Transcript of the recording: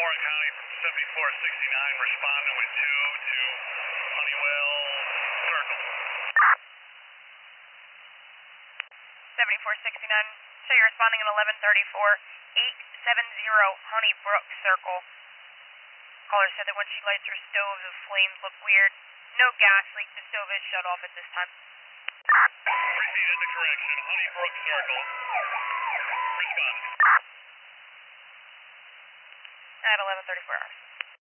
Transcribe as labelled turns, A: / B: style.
A: Warren County from 7469, responding with 2 to Honeywell Circle.
B: 7469, so you're responding at 1134, 870 Honeybrook Circle. Caller said that when she lights her stove, the flames look weird. No gas leak, the stove is shut off at this time.
A: Received the correction, Honeybrook Circle. Responding.
B: At 11:34 hours.